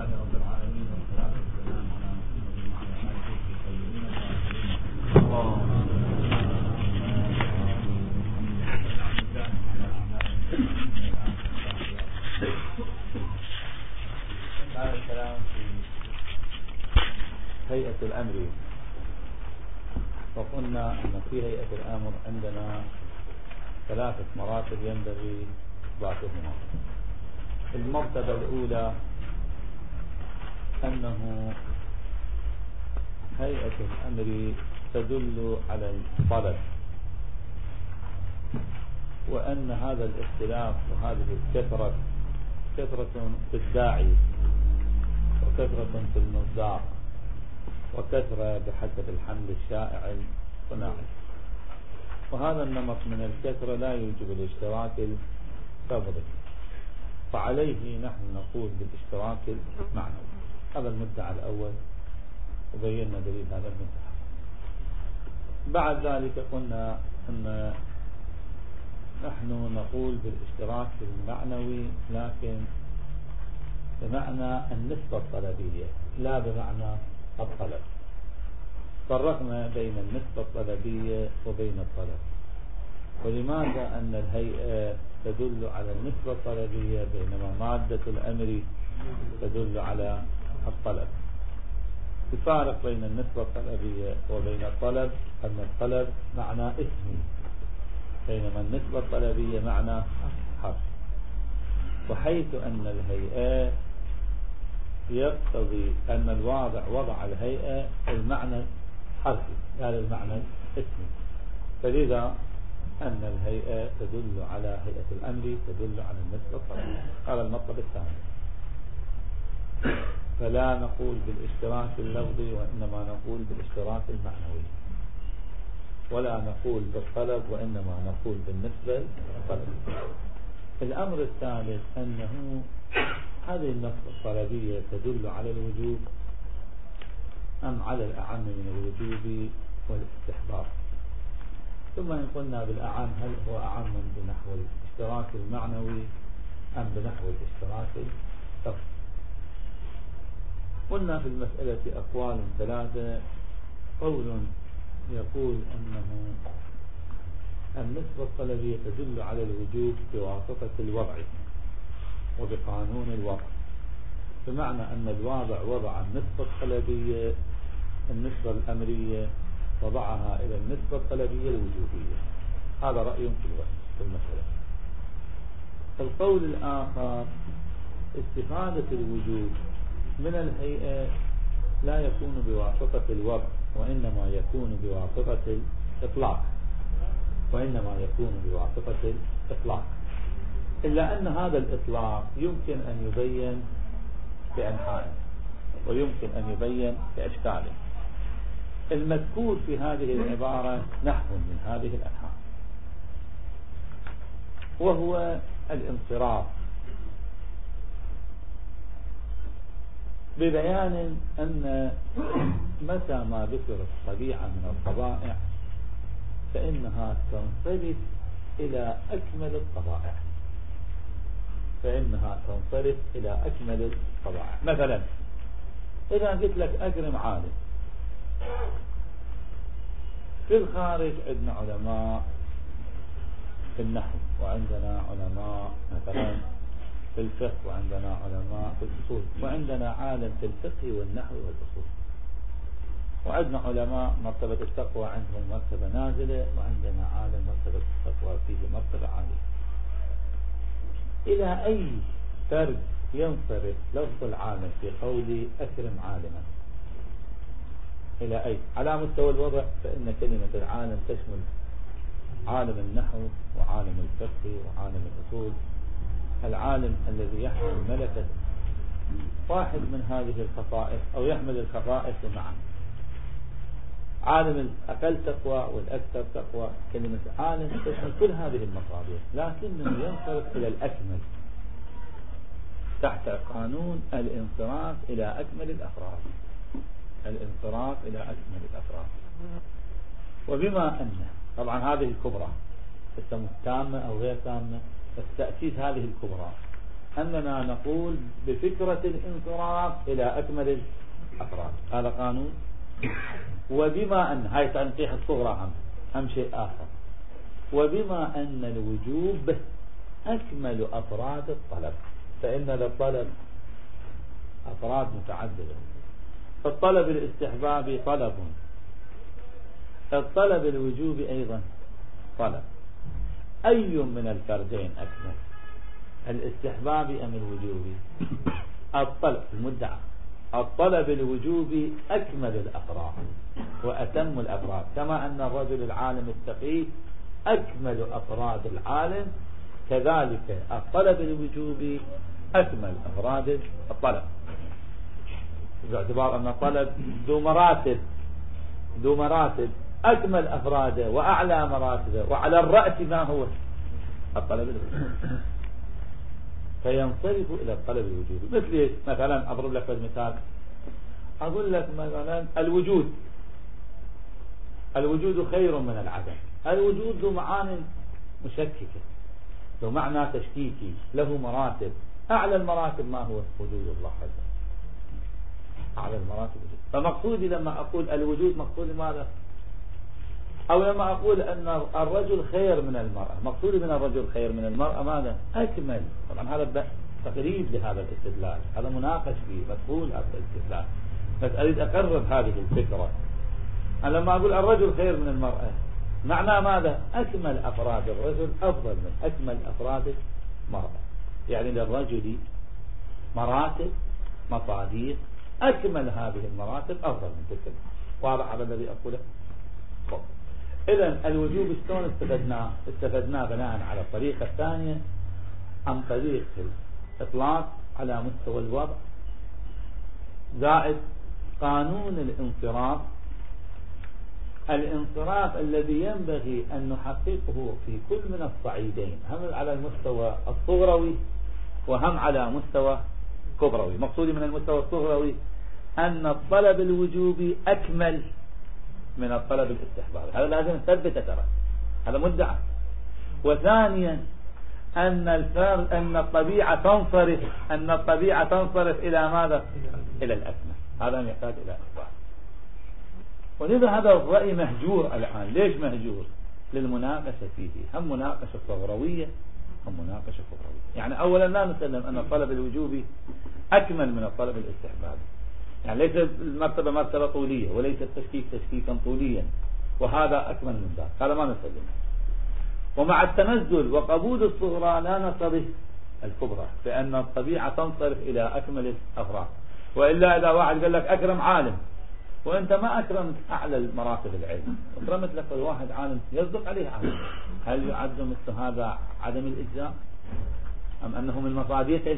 لله رب العالمين والصلاة والسلام على محمد وعلى آله الطيبين الطاهرين. هذا الكلام في هيئة الأمر، وقلنا أن في هيئة الأمر عندنا ثلاثة مراتب ينبغي ذاتهما. المرتبة الأولى أنه هيئة الأمر تدل على الطلب، وأن هذا الاختلاف وهذه الكثرة كثرة في الداعي وكثرة في المصداق وكثرة بحسب الحمل الشائع الصناعي، وهذا النمط من الكثرة لا يوجب الاشتراك الفضلي، فعليه نحن نقول بالاشتراك المعنوي. هذا المدعى الأول وبينا دليل هذا المدعى. بعد ذلك قلنا أن نحن نقول بالاشتراك المعنوي لكن بمعنى النسبة الطلبية لا بمعنى الطلب. فرقنا بين النسبة الطلبية وبين الطلب. ولماذا أن الهيئة تدل على النسبة الطلبية بينما مادة الأمر تدل على الطلب؟ الفارق بين النسبة الطلبية وبين الطلب أن الطلب معنى اسمي، بينما النسبة الطلبية معنى حرف. وحيث أن الهيئة يقتضي أن الواضع وضع الهيئة المعنى حرفي لا المعنى اسمي، فلذا أن الهيئة تدل على هيئة الأمر تدل على النسبة الطلبية. هذا المطلب الثاني. فلا نقول بالاشتراك اللفظي وإنما نقول بالاشتراك المعنوي، ولا نقول بالطلب وإنما نقول بالنسبة الطلبية. الأمر الثالث أنه هذه النسبة الطلبية تدل على الوجوب أم على الأعم من الوجوب والاستحباب. ثم إن قلنا بالأعم هل هو أعم بنحو الاشتراك المعنوي أم بنحو الاشتراك اللفظي؟ قلنا في المسألة أقوال ثلاثة. قول يقول أنه النسبة الطلبية تدل على الوجوب بواسطة الوضع وبقانون الوضع، بمعنى أن الواضع وضع النسبة الطلبية النسبة الأمرية وضعها إلى النسبة الطلبية الوجوبية. هذا رأي في المسألة. القول الآخر استفادة الوجوب من الهيئة لا يكون بواسطة الوضع وإنما يكون بواسطة الإطلاق، إلا أن هذا الإطلاق يمكن أن يبين بأنحاء ويمكن أن يبين بأشكال. المذكور في هذه العبارة نحو من هذه الأنحاء، وهو الانصراف، ببيان أن متى ما ذكرت طبيعة من الطبائع فإنها تنصرف إلى أكمل الطبائع. مثلا إذا قلت لك أكرم عالم، في الخارج عندنا علماء في النحو، وعندنا علماء مثلا في الفقه، وعندنا علماء في الأصول، وعندنا عالم في الفقه والنحو والأصول، وعندنا علماء مرتبة التقوى عندهم مرتبة نازلة، وعندنا عالم مرتبة التقوى فيه مرتبة عالية. إلى أي فرد ينصرف لفظ العالم في قولي أكرم عالما؟ إلى أي؟ على مستوى الوضع فإن كلمة العالم تشمل عالم النحو وعالم الفقه وعالم الأصول. العالم الذي يحمل ملكة واحد من هذه الخصائص أو يحمل الخصائص معا، عالم الأقل تقوى والأكثر تقوى، كلمة عالم تشمل كل هذه المصادر، لكنه ينصرف إلى الأكمل تحت قانون الانصراف إلى أكمل الأفراد. وبما أن طبعا هذه الكبرى تسمى تامة أو غير تامة، بس تأسيس هذه الكبرى أننا نقول بفكرة الانصراف إلى أكمل الأفراد، هذا قانون. وبما أن هاي تنقيح الصغرى هم شيء آخر، وبما أن الوجوب أكمل أفراد الطلب، فإن للطلب أفراد متعددة. الطلب الاستحبابي طلب، الطلب الوجوبي أيضا طلب. أي من الفردين أكمل، الاستحبابي أم الوجوبي؟ الطلب المدعى، الطلب الوجوبي أكمل الأفراد وأتم الأفراد، كما أن الرجل العالم التقي أكمل أفراد العالم، كذلك الطلب الوجوبي أكمل أفراد الطلب، باعتبار أن الطلب ذو مراتب أكمل أفراده وأعلى مراتبه، وعلى الرأس ما هو الطلب الوجوبي، فينصرف إلى الطلب الوجوبي. مثل مثلا أضرب لك المثال، أقول لك مثلا الوجود خير من العدم. الوجود ذو معاني مشككة، ذو معنى تشكيكي، له مراتب. أعلى المراتب ما هو؟ وجود الله عز وجل، أعلى المراتب وجود. فمقصودي لما أقول الوجود، مقصودي ماذا؟ أو لما أقول أن الرجل خير من المرأة، مقصودي من الرجل خير من المرأة ماذا؟ أكمل. طبعا هذا تقريب لهذا الاستدلال، هذا مناقش فيه، مدخول هذا الاستدلال، بس أريد أقرب هذه الفكرة. أنا لما أقول الرجل خير من المرأة، معناه ماذا؟ أكمل أفراد الرجل أفضل من أكمل أفراد المرأة، يعني للرجل مراتب مصاديق، أكمل هذه المراتب أفضل من تلك. واضح هذا الذي أقوله؟ إذن الوجوب شلون استفدناه بناء على الطريقة الثانية، عن طريق الإطلاق على مستوى الوضع، زائد قانون الانصراف الذي ينبغي أن نحققه في كل من الصعيدين، هم على المستوى الصغروي وهم على مستوى كبروي. مقصودي من المستوى الصغروي أن الطلب الوجوبي أكمل من الطلب الاستحبابي، هذا لازم نثبته، ترى هذا مدعى. وثانيا أن الطبيعة تنصرف إلى ماذا؟ إلى الأكمل، هذا يحتاج إلى إثبات. ولذا هذا الرأي مهجور الآن. ليش مهجور؟ للمناقشة فيه، هم مناقشة صغروية هم مناقشة كبروية. يعني أولا لا نسلم أن الطلب الوجوبي أكمل من الطلب الاستحبابي، يعني ليس المرتبة مرتبة طولية، وليس التشكيك تشكيكا طوليا، وهذا أكمل من ذلك، هذا ما نسلم. ومع التنزل وقبول الصغرى لا نصرف الكبرى، لأن الطبيعة تنصرف إلى أكمل الأفراد. وإلا إذا واحد قال لك أكرم عالم وأنت ما أكرمت أعلى المراتب العلم، أكرمت لك الواحد عالم يصدق عليه عالم، هل يعد مثل هذا عدم الإجزاء أم أنه من مصادق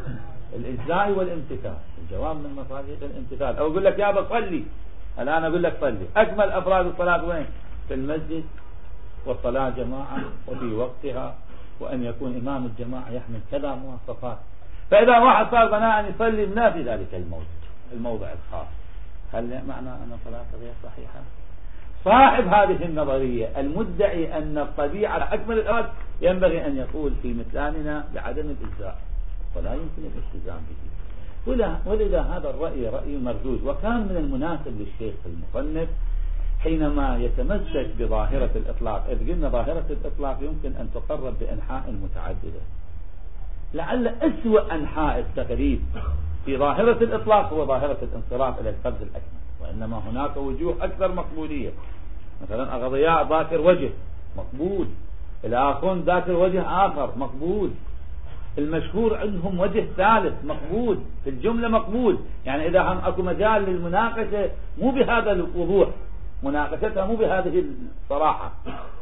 الإجزاء والامتثال؟ الجواب من مصادق الامتثال. أو يقول لك يا بصلي، الآن أقول لك صلي، أكمل أفراد الصلاة وين؟ في المسجد، والصلاة جماعة وفي وقتها، وأن يكون إمام الجماعة يحمل كذا مواصفات. فإذا واحد صار بناء يصلي ما في ذلك الموضع الخاص، هل معنى أن صلاته غير صحيحة؟ صاحب هذه النظرية المدعي أن الطبيعة أكمل الأفراد ينبغي أن يقول في مثالنا بعدم الإجزاء ولا يمكن الالتزام به. ولذا هذا الرأي رأي مردود. وكان من المناسب للشيخ المصنف حينما يتمسك بظاهرة الإطلاق، إذ قلنا ظاهرة الإطلاق يمكن أن تقرب بأنحاء متعددة، لعل أسوأ أنحاء التقريب في ظاهرة الإطلاق هو ظاهرة الانصراف إلى الفرد الأكمل، وإنما هناك وجوه أكثر مقبولية. مثلا أغضياء ذاكر وجه مقبول، الآخرون ذاكر وجه آخر مقبول، المشهور عندهم وجه ثالث مقبول، في الجملة مقبول. يعني إذا هم أكو مجال للمناقشة مو بهذا الوضوح، مناقشتها مو بهذه الصراحة،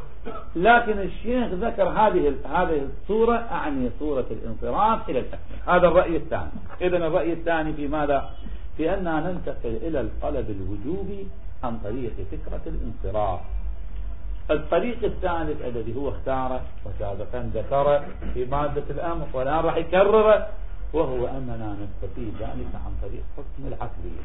لكن الشيخ ذكر هذه الصورة، أعني صورة الانصراف إلى الأكمل. هذا الرأي الثاني. إذن الرأي الثاني في ماذا؟ في أننا ننتقل إلى الطلب الوجوبي عن طريق فكرة الانصراف. الطريق الثالث الذي هو اختاره وسابقا ذكره في مادة الأمر والآن راح يكرره، وهو أننا نستفيد ذلك عن طريق حكم العقلية،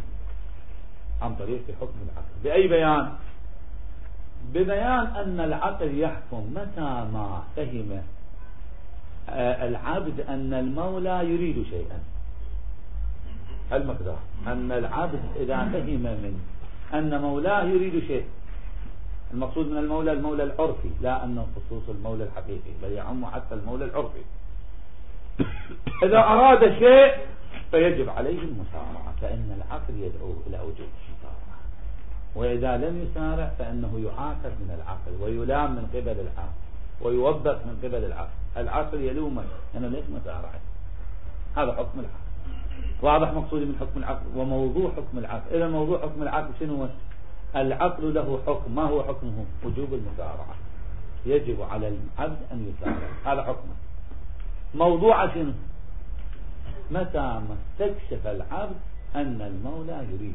عن طريق حكم العقل. بأي بيان؟ ببيان أن العقل يحكم متى ما فهم العبد أن المولى يريد شيئا، المقدار أن العبد إذا فهم من أن مولاه يريد شيء، المقصود من المولى المولى العرفي، لا أنه خصوص المولى الحقيقي، بل يعم حتى المولى العرفي. إذا أراد شيء فيجب عليه المسارعة، فإن العقل يدعو إلى وجوب المسارعة، وإذا لم يسارع فإنه يعاقب من العقل ويلام من قبل العقل ويوبخ من قبل العقل. العقل يلومك أنا ليش ما سارعت، هذا حكم العقل. واضح مقصودي من حكم العقل وموضوع حكم العقل. إذا موضوع حكم العقل شنو؟ العقل له حكم، ما هو حكمه؟ وجوب المسارعة، يجب على العبد أن يسارع، هذا حكمه. موضوع شنو؟ متى ما استكشف العبد أن المولى يريد،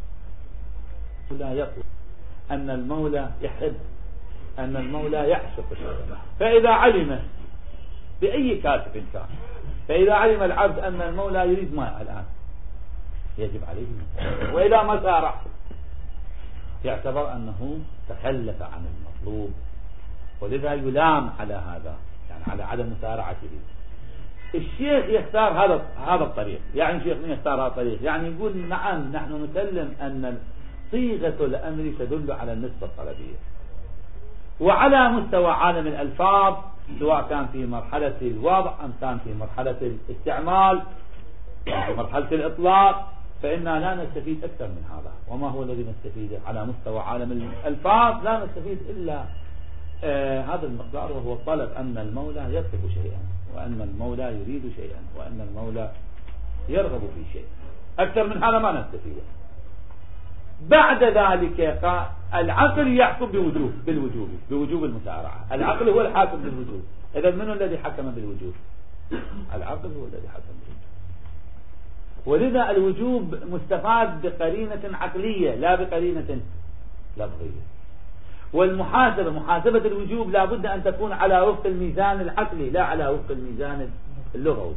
لا يطلب، أن المولى يحب، أن المولى يعشق، فإذا علم بأي كاتب كان، فإذا علم العبد أن المولى يريد ما الآن يجب عليه المسارعة. وإذا ما سارع يعتبر أنه تخلف عن المطلوب، ولذا يلام على هذا، يعني على عدم مسارعته. الشيخ يختار هذا الطريق، يعني الشيخ من يختار هذا الطريق؟ يعني يقول نعم نحن نسلم أن صيغة الأمر تدل على النسبة الطلبية، وعلى مستوى عالم الألفاظ سواء كان في مرحلة الوضع أم كان في مرحلة الاستعمال في مرحلة الإطلاق، فإننا لا نستفيد أكثر من هذا. وما هو الذي نستفيده على مستوى عالم الألفاظ؟ لا نستفيد إلا هذا المقدار، وهو الطلب أن المولى يطلب شيئا، وأن المولى يريد شيئا، وأن المولى يرغب في شيء. أكثر من هذا ما نستفيده. بعد ذلك العقل يحكم بوجوب المسارعة. العقل هو الحاكم بالوجوب. إذا من الذي حكم بالوجوب؟ العقل هو الذي حكم بالوجوب. ولذا الوجوب مستفاد بقرينة عقلية لا بقرينة لفظية. والمحاسبة، محاسبة الوجوب لا بد أن تكون على وفق الميزان العقلي لا على وفق الميزان اللغوي.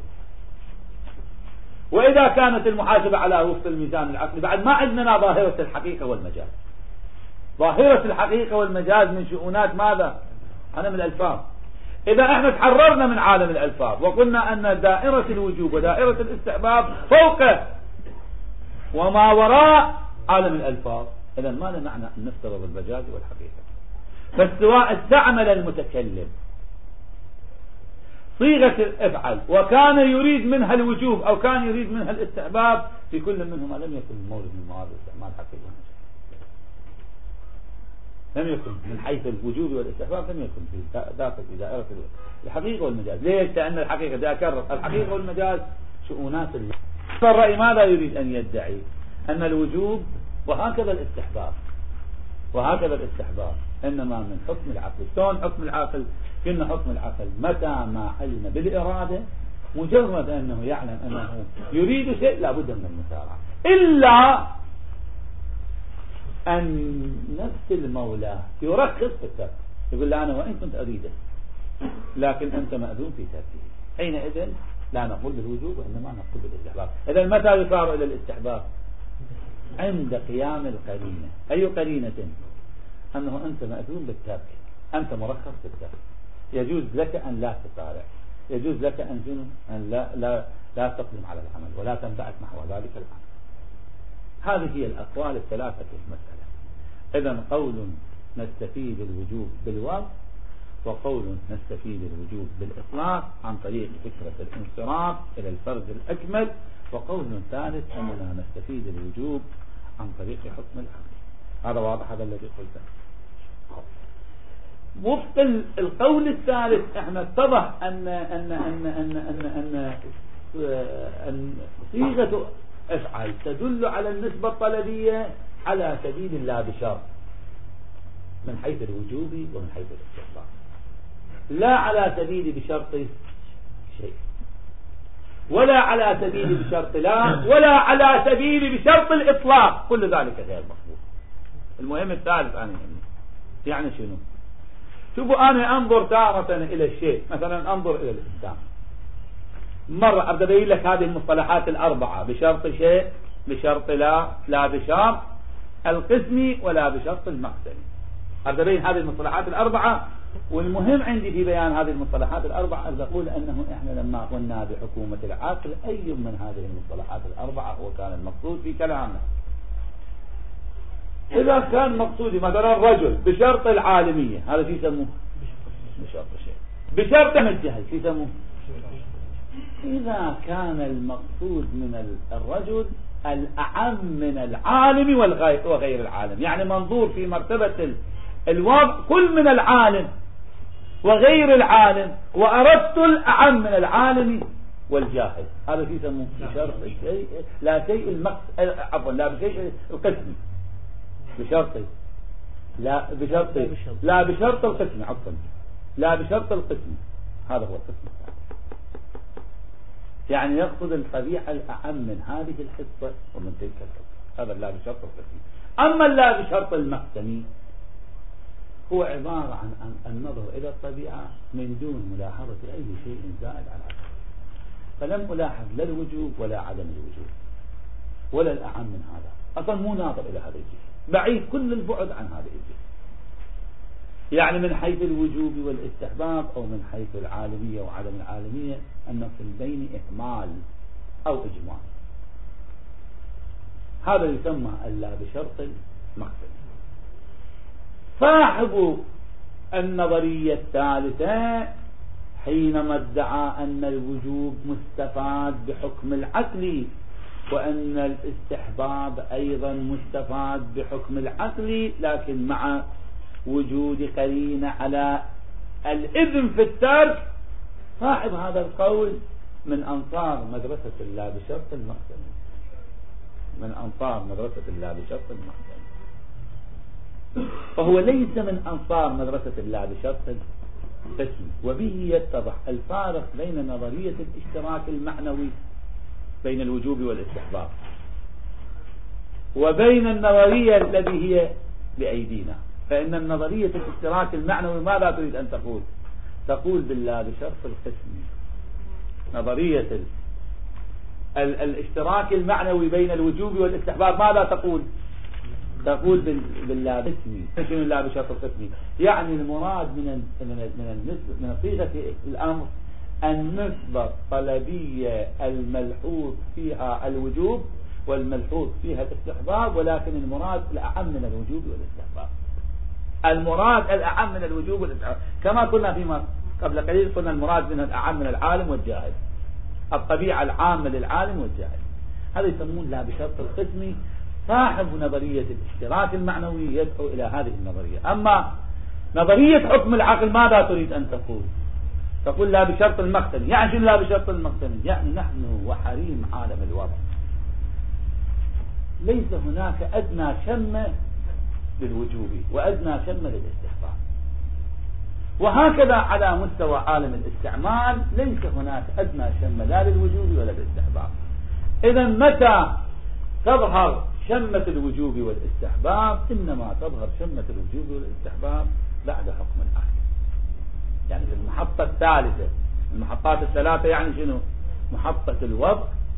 وإذا كانت المحاسبة على وفق الميزان العقلي بعد ما عندنا ظاهرة الحقيقة والمجاز. ظاهرة الحقيقة والمجاز من شؤونات ماذا؟ عالم الألفاظ. إذا احنا تحررنا من عالم الألفاظ وقلنا أن دائرة الوجوب ودائرة الاستحباب فوق وما وراء عالم الألفاظ، إذا ما لنا معنى أن نفترض المجاز والحقيقة. فالسواء استعمل المتكلم صيغة الافعل وكان يريد منها الوجوب أو كان يريد منها الاستحباب، في كل منهما لم يكن مورد من موارد الاستعمال حقيقة. لم يكن من حيث الوجوب والاستحباب، لم يكن في داخل في دائرة الحقيقة والمجاز. ليش؟ لأن الحقيقة إذا أكرر الحقيقة والمجاز شؤونات الله. فالرأي ماذا يريد أن يدعي؟ أن الوجوب وهكذا الاستحباب إنما من حكم العقل. شلون حكم العقل؟ كنا حكم العقل متى ما علم بالإرادة، مجرد أنه يعلم أنه يريد شيء لا بد من المسارعة، إلا أن نفس المولى يرخص في الترك، يقول لا أنا وإن كنت أريده لكن أنت مأذون في تركه، حينئذ لا نقول بالوجوب وإنما نقول بالاستحباب. إذا متى يصار إلى الاستحباب؟ عند قيام القرينة. أي قرينة؟ أنه أنت مأذون بالترك، أنت مرخص في الترك، يجوز لك أن لا تسارع، يجوز لك أن لا تقدم على العمل ولا تنبعث نحو ذلك العمل. هذه هي الأقوال الثلاثة في المسألة. إذن قول نستفيد الوجوب بالوضع، وقول نستفيد الوجوب بالإطلاق عن طريق فكرة الانصراف إلى الفرد الأكمل، وقول ثالث أننا نستفيد الوجوب عن طريق حكم العقل. هذا واضح هذا الذي قلته. وفق القول الثالث احنا اتضح أن صيغة افعل تدل على النسبة الطلبية على سبيل الله بشرط، من حيث الوجوب ومن حيث الاستحباب، لا على سبيل بشرط شيء، ولا على سبيل بشرط لا، ولا على سبيل بشرط الإطلاق. كل ذلك غير مقبول. المهم الثالث أنا يعني شنو؟ شوفوا، أنا أنظر تارة إلى الشيء، مثلا أنظر إلى الإنسان، مرة أبدأ أبين لك هذه المصطلحات الأربعة بشرط شيء، بشرط لا بشرط القسم، ولا بشرط المقسم. أبدأ أبين هذه المصطلحات الأربعة والمهم عندي في بيان هذه المصطلحات الأربعة أن أقول أنه إحنا لما قلنا بحكومة العقل أي من هذه المصطلحات الأربعة هو كان المقصود في كلامنا. إذا كان مقصودي مثلا رجل بشرط العالمية، هذا شو يسموه؟ بشرط الجهل شو يسموه؟ إذا كان المقصود من الرجل الأعم من العالم وغير العالم، يعني منظور في مرتبة الوضع كل من العالم وغير العالم، وأردت الأعم من العالم والجاهل، هذا شيء يسموه بشرط الشيء لا شيء عفوا لا بشيء القسم بشرطي لا بشرط القسم عفوا لا بشرط القسم، هذا هو القسم. يعني يقصد الطبيعة الأعم من هذه الحصة ومن تلك الحصة، هذا لا بشرط القسم. أما لا بشرط المقسمي هو عبارة عن النظر إلى الطبيعة من دون ملاحظة أي شيء زائد على هذا، فلم ألاحظ لا الوجوب ولا عدم الوجوب ولا الأعم من هذا، أصلا مو ناظر إلى هذا الجهة، بعيد كل البعد عن هذا الجهة، يعني من حيث الوجوب والاستحباب أو من حيث العالمية وعدم العالمية أن في البين إهمال أو إجمال، هذا يسمى اللا بشرط المقسم. صاحب النظرية الثالثة حينما ادعى أن الوجوب مستفاد بحكم العقل وأن الاستحباب أيضا مستفاد بحكم العقل لكن مع وجود قرينة على الإذن في الترك، صاحب هذا القول من أنصار مدرسة اللا بشرط المقسم، من أنصار مدرسة اللا بشرط المقسم، فهو ليس من أنصار مدرسة اللا بشرط القسم. وبه يتضح الفارق بين نظرية الاشتراك المعنوي بين الوجوب والاستحباب وبين النظرية التي هي بأيدينا. فإن النظرية الاشتراك المعنوي ماذا تريد أن تقول؟ تقول بالله بشرط القسم. نظرية الاشتراك المعنوي بين الوجوب والاستحباب ماذا تقول؟ تقول بالله باسمي. شنو الله بشرط القسم؟ يعني المراد من صيغة الأمر النسبة الطلبية الملحوظ فيها الوجوب والملحوظ فيها الاستحباب، ولكن المراد الأعم من الوجوب والاستحباب، المراد الأعم من الوجوب والاستحباب، كما قلنا فيما قبل قليل قلنا المراد من الأعم من العالم والجاهل، الطبيعة العامة للعالم والجاهل، هذا يسمون لا بشرط القسم. صاحب نظرية الاشتراك المعنوي يدعو إلى هذه النظرية. أما نظرية حكم العقل ماذا تريد أن تقول؟ تقول لا بشرط المقسم. يعني شنو لا بشرط المقسم؟ يعني نحن وحريم عالم الوضع ليس هناك أدنى شمة للوجوب وأدنى شمة للاستحباب، وهكذا على مستوى عالم الاستعمال ليس هناك أدنى شمة لا للوجوب ولا للاستحباب. إذا متى تظهر شمة الوجوب والاستحباب؟ إنما تظهر شمة الوجوب والاستحباب بعد حكم العقل، يعني في المحطة الثالثة. المحطات الثلاثة يعني شنو؟ محطة الوضع،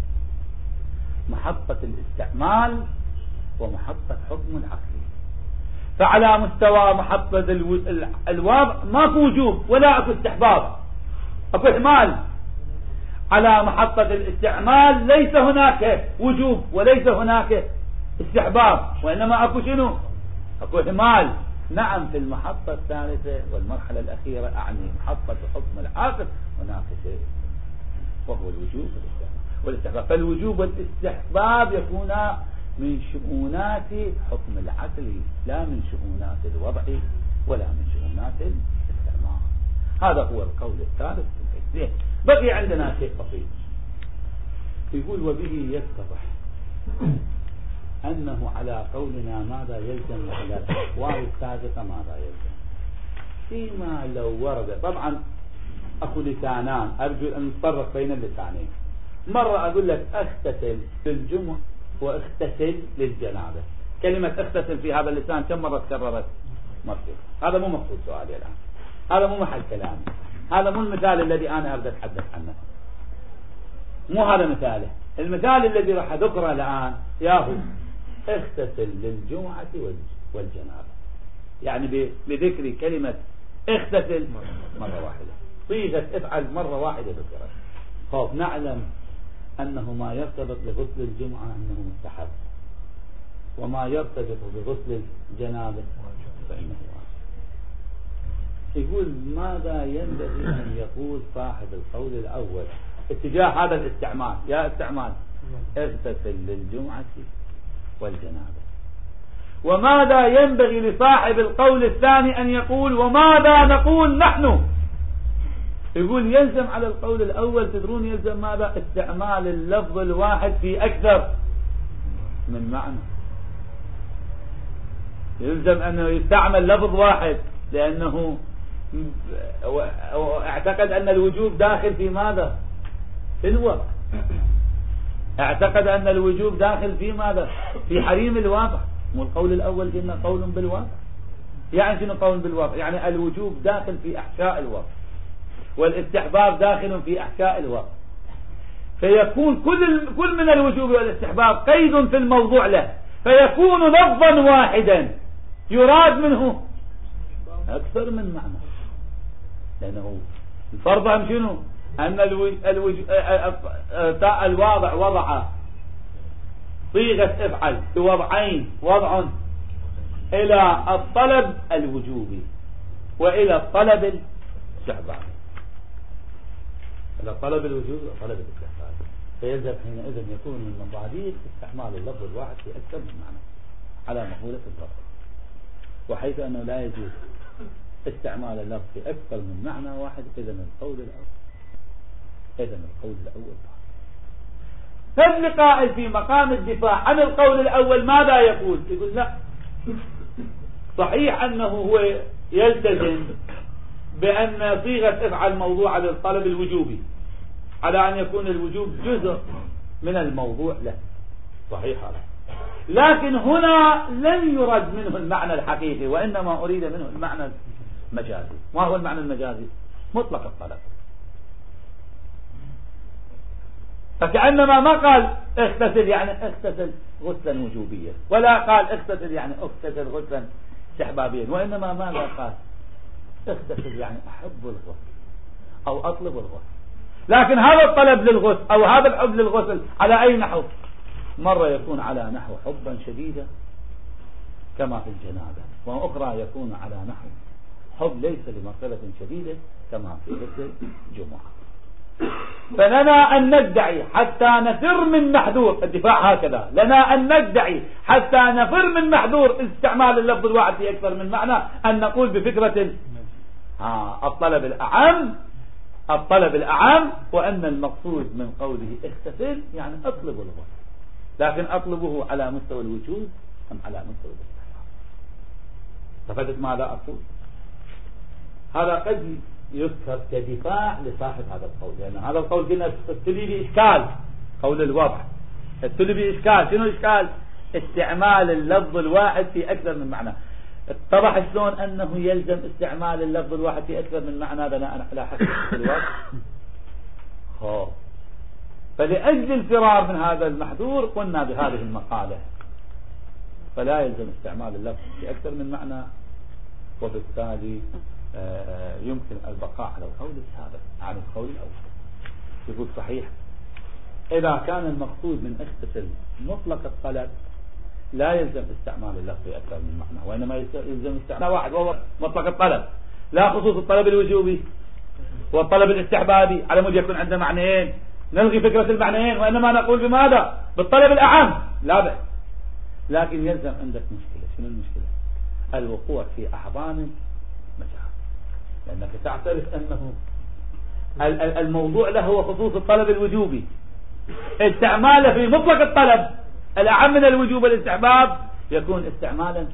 محطة الاستعمال، ومحطة حكم العقل. فعلى مستوى محطة الوضع ما في وجوب ولا اكو استحباب، اكو اهمال. على محطة الاستعمال ليس هناك وجوب وليس هناك استحباب، وإنما اكو شنو؟ اكو اهمال. نعم في المحطة الثالثة والمرحلة الأخيرة أعني محطة حكم العاقل هناك شيء وهو الوجوب والاستحباب. فالوجوب والاستحباب يكون من شؤونات حكم العقل لا من شؤونات الوضع ولا من شؤونات الاستعمار. هذا هو القول الثالث. بقي عندنا شيء بسيط، يقول وبه يتضح أنه على قولنا ماذا يلزم وعلى الأقوال السابقة ماذا يلزم. فيما لو ورد، طبعا أكو لسانان أرجو أن نفرق بين اللسانين. مرة أقول لك اغتسل للجمعة واغتسل للجنابة، كلمة اغتسل في هذا اللسان كم مرة تكررت؟ مرتين. هذا مو مقصود سؤالي الآن، هذا مو محل كلامي، هذا مو المثال الذي أنا أبدأ أتحدث عنه، مو هذا مثاله. المثال الذي راح أذكره الآن ياهو اغتسل للجمعة والجنابة، يعني بذكر كلمة اغتسل مرة واحدة، صيغة افعل مرة واحدة ذكرت. خوف نعلم أنه ما يرتبط بغسل الجمعة أنه مستحب، وما يرتبط بغسل الجنابة فإنه واجب. يقول ماذا ينبغي أن يقول صاحب القول الأول اتجاه هذا الاستعمال؟ يا استعمال اغتسل للجمعة والجنابة. وماذا ينبغي لصاحب القول الثاني أن يقول؟ وماذا نقول نحن؟ يقول يلزم على القول الأول، تدرون يلزم ماذا؟ استعمال اللفظ الواحد في أكثر من معنى. يلزم أنه يستعمل لفظ واحد، لأنه اعتقد أن الوجوب داخل في ماذا؟ في الوضع. اعتقد أن الوجوب داخل في ماذا؟ في حريم الواقع. والقول الأول قلنا قول بالواقع. يعني شنو قول بالواقع؟ يعني الوجوب داخل في أحشاء الواقع، والاستحباب داخل في أحشاء الواقع، فيكون كل من الوجوب والاستحباب قيد في الموضوع له، فيكون لفظا واحدا يراد منه أكثر من معنى. لأنه الفرض هم شنو؟ أن الواضع وضع صيغة افعل بوضعين، وضع إلى الطلب الوجوبي وإلى الطلب الاستحبابي، إلى طلب الوجوب وطلب الاستحباب. فيلزم حينئذ يكون من مصادر استعمال اللفظ الواحد في أكثر من معنى على مقولة اللفظ، وحيث أنه لا يجوز استعمال اللفظ في أكثر من معنى واحد، إذن القول الأول فاللي قائل في مقام الدفاع عن القول الأول ماذا يقول؟ يقول لا، صحيح أنه هو يلتزم بأن صيغة افعل موضوع للطلب الوجوبي، على أن يكون الوجوب جزء من الموضوع له، صحيح هذا، لكن هنا لن يرد منه المعنى الحقيقي، وإنما أريد منه المعنى المجازي. ما هو المعنى المجازي؟ مطلق الطلب. فكأنما ما قال اغتسل يعني اغتسل غسلا وجوبيا، ولا قال اغتسل يعني اغتسل غسلا استحبابيا، وإنما ماذا قال؟ اغتسل يعني أحب الغسل أو أطلب الغسل. لكن هذا الطلب للغسل أو هذا الحب للغسل على أي نحو؟ مرة يكون على نحو حبا شديدا كما في الجنابة، وأخرى يكون على نحو حب ليس لمرتبة شديدة كما في غسل الجمعة. فلنا أن ندعي حتى نفر من محذور الدفاع، هكذا لنا أن ندعي حتى نفر من محذور استعمال اللفظ الواحد في أكثر من معنى، أن نقول بفكرة الطلب الأعم، وأن المقصود من قوله اغتسل يعني أطلب الغسل، لكن أطلبه على مستوى الوجود أم على مستوى الاستحباب؟ ففدت ماذا أقول؟ هذا قد يذكر كدفاع لصاحب هذا القول، لأن هذا القول قلنا ابتلي بإشكال، قول الوضع ابتلي بإشكال. شنو إشكال؟ استعمال اللفظ الواحد في أكثر من معنى. اتضح شلون أنه يلزم استعمال اللفظ الواحد في أكثر من معنى بناء على حسب الوضع. فلأجل الفرار من هذا المحذور قلنا بهذه المقالة، فلا يلزم استعمال اللفظ في أكثر من معنى، وبالتالي يمكن البقاء على القول السابق عن القول الأول. يقول صحيح إذا كان المقصود من اغتسل مطلق الطلب لا يلزم استعمال اللفظ في أكثر من معنى، وإنما يلزم استعمال واحد وهو مطلق الطلب، لا خصوص الطلب الوجوبي والطلب الاستحبابي، على مود يكون عندنا معنيين، نلغي فكرة المعنيين وإنما نقول بماذا؟ بالطلب الأعم، لا بأس. لكن يلزم عندك مشكلة. شنو المشكلة؟ الوقوع في أحضان مجال، لأنك تعترف أنه الموضوع له هو خصوص الطلب الوجوبي، استعماله في مطلق الطلب الأعم من الوجوب والاستحباب يكون استعمالا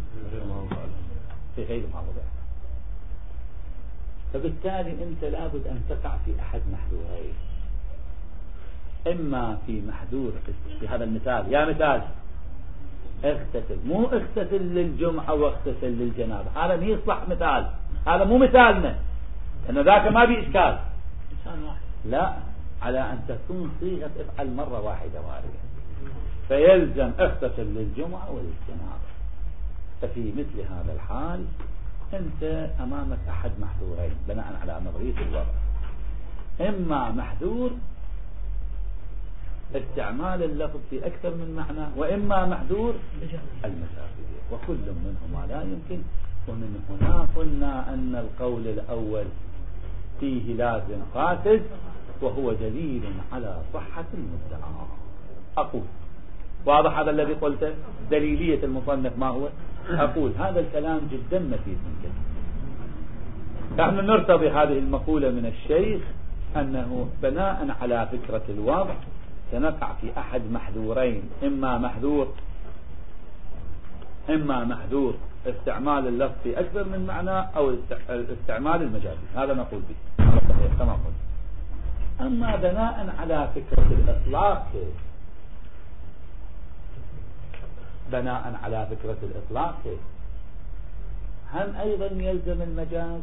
في غير موضوع. فبالتالي أنت لابد أن تقع في أحد محذورين، إما في محذور في هذا المثال، يا مثال اغتسل، مو اغتسل للجمعة واغتسل للجنابة، هذا ما يصلح مثال، هذا مو مثالنا، لأنه ذاك ما بي إشكال، لا، على أن تكون صيغة افعل مرة واحدة واردة، فيلزم اغتسل للجمعة وللجنابة. ففي مثل هذا الحال أنت أمامك أحد محذورين بناء على نظرية الوضع. إما محذور استعمال اللفظ في أكثر من معنى، وإما محذور المجازية، وكل منهما لا يمكن. ومن هنا قلنا أن القول الأول فيه لازم فاسد، وهو دليل على صحة المدعى. أقول واضح هذا الذي قلته؟ دليلية المصنف ما هو؟ أقول هذا الكلام جدا مفيد من جد. نحن نرتضي هذه المقولة من الشيخ أنه بناء على فكرة الوضع سنقع في أحد محذورين، إما محذور استعمال اللفظ في أكثر من معنى، أو الاستعمال المجازي. هذا نقول به، هذا صحيح كما قلت. أما بناء على فكرة الإطلاق، هم أيضا يلزم المجاز.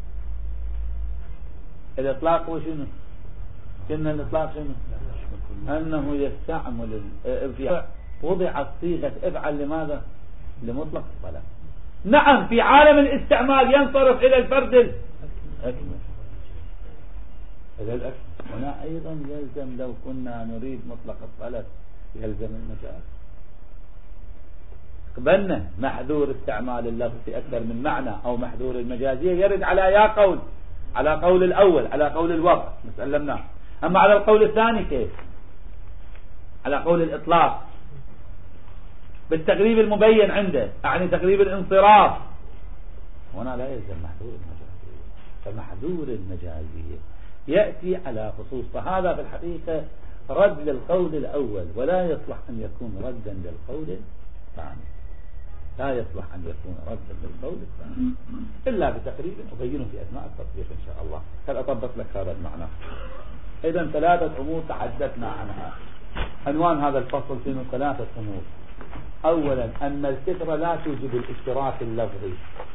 الإطلاق هو شنو؟ كنا الإطلاق شنو؟ أنه يستعمل في وضعت صيغة افعل لماذا؟ لمطلق الطلب. نعم في عالم الاستعمال ينصرف إلى الفرد الأكمل، هنا أيضا يلزم لو كنا نريد مطلق الطلب يلزم المجاز. قبلنا محذور استعمال اللفظ في أكثر من معنى أو محذور المجازية يرد على قول، على قول الأول، على قول الوضع نسلمناه. أما على القول الثاني كيف؟ على قول الإطلاق بالتقريب المبين عنده، يعني تقريب الانصراف، هنا لا يلزم محذور المجازية. فمحذور المجازية يأتي على خصوص، فهذا في الحقيقة رد للقول الأول، ولا يصلح أن يكون ردا للقول الثاني، لا يصلح أن يكون ردا للقول الثاني إلا بتقريب أبينه في أثناء التطبيق إن شاء الله. هل أطبق لك هذا المعنى؟ إذن 3 أمور تحدثنا عنها. عنوان هذا الفصل فيه 3 أمور. أولا أن الكثرة لا توجب الاشتراك اللفظي،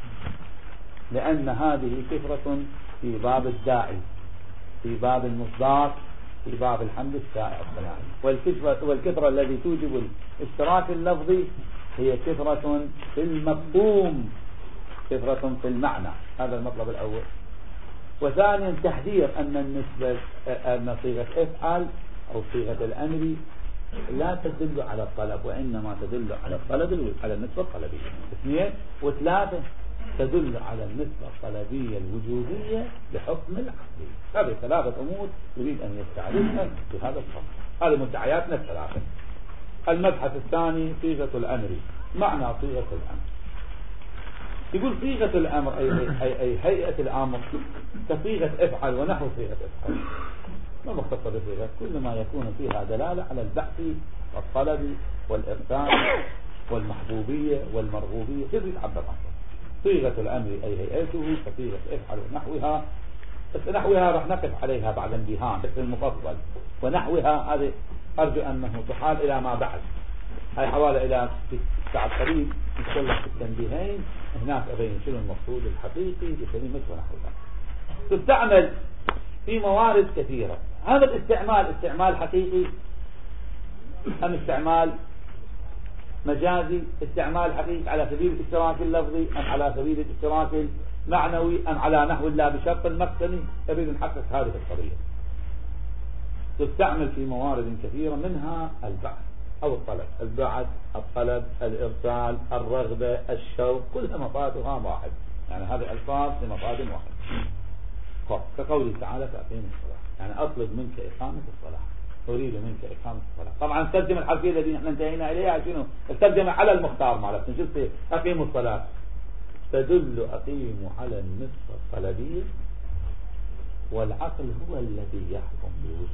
لأن هذه كثرة في باب الداعي، في باب المصداق، في باب الحمل الشائع الصناعي. والكثرة التي توجب الاشتراك اللفظي هي كثرة في المفهوم، كثرة في المعنى. هذا المطلب الأول. وثانيا تحذير أن صيغة افعل أو صيغة الأمر لا تدل على الطلب، وإنما تدل على الطلب، على النسبة الطلبية. 2 و3 تدل على النسبة الطلبية الوجودية بحكم العقل. هذه 3 أمور يريد أن يستعرضها في هذا الفصل. هذه مدعياتنا 3. المبحث الثاني صيغة الأمر. معنى صيغة الأمر، يقول صيغة الأمر أي هيئة الأمر كصيغة افعل ونحو صيغة افعل، ما مختصة بصيغة كل ما يكون فيها دلالة على البحث والطلب والإرسال والمحبوبية والمرغوبية، كيف يتعبر عنه. صيغة الأمر أي هيئته كصيغة افعل ونحوها. بس نحوها رح نقف عليها بعد انبهام بس المفصل، ونحوها هذه أرجو أنه تحال إلى ما بعد، هاي حوالي إلى ساعة قريب نتكلم في التنبيهين هناك أبين شنو المقصود الحقيقي بكلمة ونحوها. تستعمل في موارد كثيرة. هذا الاستعمال استعمال حقيقي أم استعمال مجازي؟ استعمال حقيقي على سبيل الاشتراك اللفظي أم على سبيل الاشتراك المعنوي أم على نحو الله بشرط المقسمي؟ يريد نحقق هذه القضية. تستعمل في موارد كثيرة، منها البعث أو الطلب. البعث، الطلب، الإرسال، الرغبة، الشوق، كلها مفادها واحد، يعني هذه ألفاظ لمفاد واحد. كقوله تعالى فأقيم الصلاة، يعني أطلب منك إقامة الصلاة، أريد منك إقامة الصلاة. طبعا الترجمة الحرفية التي نحن انتهينا إليها شنو؟ الترجمة على المختار مالتنا، شفت أقيم الصلاة تدل أقيم على النسبة الطلبية، والعقل هو الذي يحكم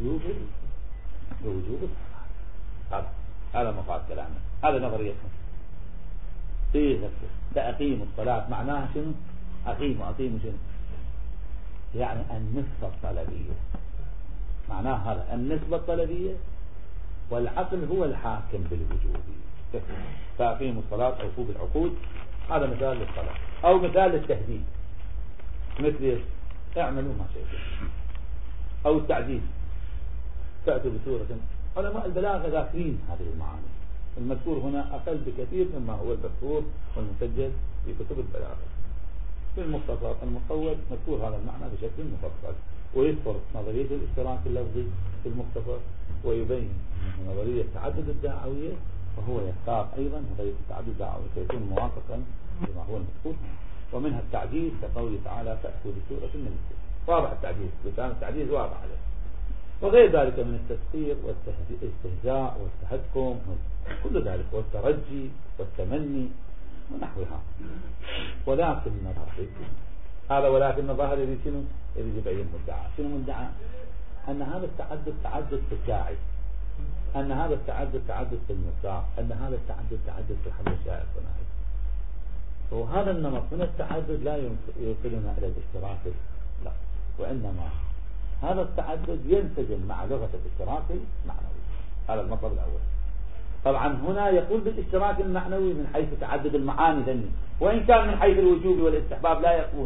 بوجوب الصلاة. هذا مفاد كلامنا، هذا نظريتنا. صيغة تأقيم الصلاة معناها شنو؟ أقيم شنو؟ يعني النسبة الطلبية، معناها هذا النسبة الطلبية، والعقل هو الحاكم بالوجوب. فأقيموا الصلاة أوفوا بالعقود، هذا مثال للصلاة. أو مثال للتهديد، مثل اعملوا ما شئتم، أو التعجيز، تأتوا بسورة. علماء البلاغة ذاكرين هذه المعاني. المذكور هنا أقل بكثير مما هو المذكور والمسجل في كتب البلاغة. في المختصر المصور مذكور هذا المعنى بشكل مفصل، ويذكر نظرية الاشتراك اللفظي في المختصر، ويبين نظرية تعدد الدعوية، وهو يختار أيضا نظرية التعدد الدعوي فيكون موافقا لما هو المذكور، ومنها التعجيز كقوله تعالى فأتوا بسورة من مثله، واضح التعجيز، لسان التعجيز واضح عليه، وغير ذلك من التسخير والاستهزاء والتهكم كل ذلك، والترجي والتمني ونحوها. ولكن هذا ولكن الظاهر اللي شنو اللي يبين مدعى، شنو مدعى؟ أن هذا التعدد تعدد في الداعي، أن هذا التعدد تعدد في المصداق، أن هذا التعدد تعدد في الحمل الشائع الصناعي. وهذا النمط من التعدد لا يوصلنا إلى الاشتراك، لا، وإنما هذا التعدد ينسجم مع لغة الاشتراك المعنوي. هذا المطلب الأول. طبعا هنا يقول بالاشتراك المعنوي من حيث تعدد المعاني ذني، وإن كان من حيث الوجوب والاستحباب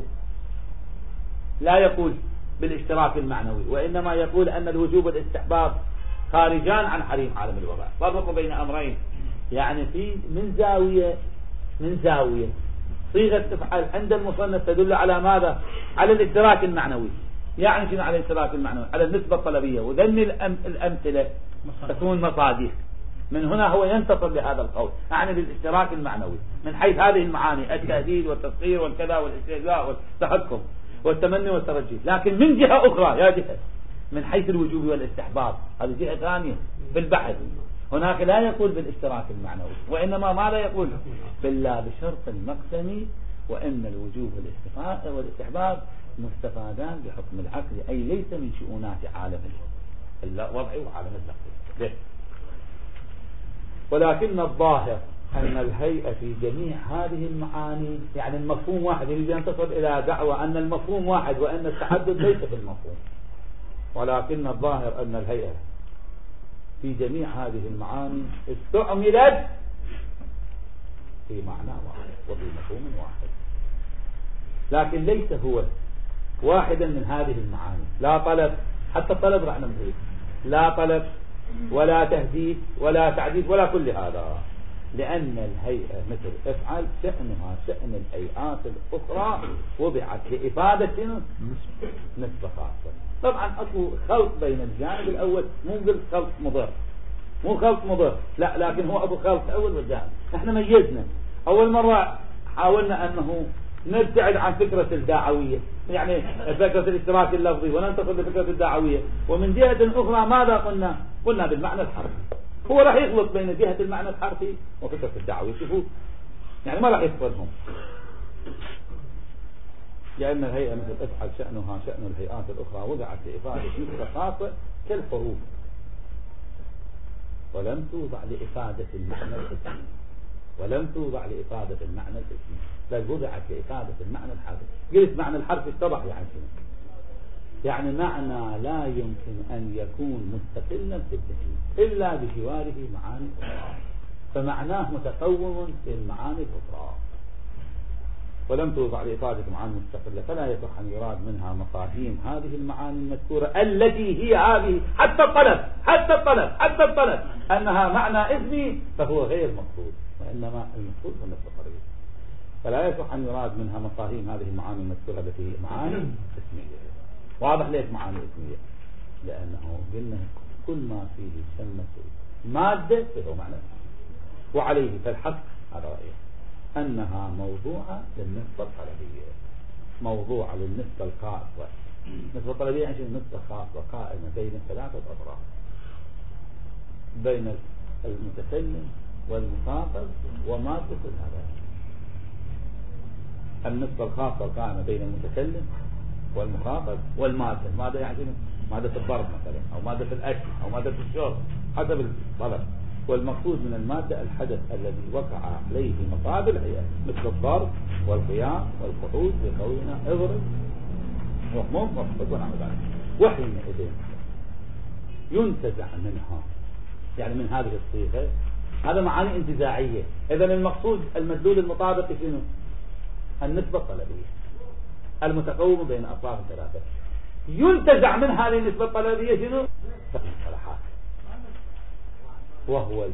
لا يقول بالاشتراك المعنوي، وإنما يقول أن الوجوب والاستحباب خارجان عن حريم عالم الوضع. فرقوا بين أمرين، يعني في من زاوية صيغة تفعل عند المصنف تدل على ماذا؟ على الاشتراك المعنوي. يعني شنو على الاشتراك المعنوي؟ على النسبة الطلبية، وذن الأمثلة تكون مصادر. من هنا هو ينتصر لهذا القول، يعني بالاشتراك المعنوي من حيث هذه المعاني، التهديد والتصغير والكذا والاستهزاء والتحكم والتمني والترجي. لكن من جهة أخرى، يا جهة من حيث الوجوب والاستحباب، هذه جهة ثانية بالبحث. هناك لا يقول بالاشتراك المعنوي، وإنما ماذا يقول؟ بالله بشرط المقسم، وإن الوجوب والاستحباب مستفادان بحكم العقل، أي ليس من شؤونات عالم الوضع وعالم التقدير. ولكن الظاهر أن الهيئة في جميع هذه المعاني، يعني المفهوم واحد، يريد أن تصل إلى دعوة أن المفهوم واحد وأن التعدد ليس في المفهوم. ولكن الظاهر أن الهيئة في جميع هذه المعاني استعملت في معنى واحد وفي مفهوم واحد، لكن ليس هو واحدا من هذه المعاني. لا طلب، حتى الطلب رأنا مثل لا طلب ولا تهديد ولا تعديد ولا كل هذا، لأن الهيئة مثل افعل شأنها شأن الهيئات الأخرى وضعت لإفادة نسبة خاصة. طبعا أصل خلط بين الجانب الأول، مو خلط مضر، مو خلط مضر، لا، لكن هو أصل خلط أول والجانب. احنا ميزنا أول مرة، حاولنا أنه نبتعد عن فكرة الدعوية، يعني فكرة الاشتراك اللفظي، وننتقل لفكرة الدعوية. ومن جهة أخرى ماذا قلنا بالمعنى الحرفي. هو راح يخلط بين جهة المعنى الحرفي وفكرة الدعوية، شوفوا يعني ما راح يفصلهم، لأن الهيئة مثل افعل شأنها شأن الهيئات الأخرى وضعت لإفادة نسبة خاصة كالحروف، ولم توضع لإفادة المعنى الاسمي، ولم توضع لإفادة المعنى الاسمي، بل وضعت لإفادة المعنى الحرفي. قلت معنى الحرف اتضح يعني شنو؟ يعني معنى لا يمكن أن يكون مستقلا في الذهن إلا بجواره معاني أخرى، فمعناه متقوم بالمعاني الأخرى. ولم توضع لإفادة معاني مستقلة، فلا يصح أن يراد منها مفاهيم هذه المعاني المذكورة التي هي هذه. حتى الطلب أنها معنى اسمي فهو غير مقصود، وإنما المقصود هو النسبة الطلبية. فلا يصح أن يراد منها مفاهيم هذه المعاني المذكورة التي هي معاني اسمية. واضح ليش معاني اسمية؟ لأنه قلنا كل ما فيه سمة مادة فهو معنى اسمي. وعليه فالحق هذا رأيه أنها موضوعة للنسبة الطلبية، موضوعة للنسبة الخاصة. النسبة الطلبية يعني نسبة خاصة قائمة بين ثلاثة أطراف، بين المتكلم والمخاطب ومادة الهدف. النسبة الخاصة القائمة بين المتكلم والمخاطب والمادة. المادة يعني مادة الضرب مثلا، أو مادة الأكل، أو مادة الشرب حسب الطلب. والمقصود من المادة الحدث الذي وقع عليه مصادر الحياة، مثل الضرب والقيام والقعود بقولنا اضرب وقم واخفض ونحو ذلك. وحينئذ ينتزع منها، يعني من هذه الصيغة، هذا معاني انتزاعية. إذن المقصود المدلول المطابق شنو؟ النسبة الطلبية المتقوم بين أطراف ثلاثة. ينتزع من هذه النسبة الطلبية شنو؟ مصطلحات، وهو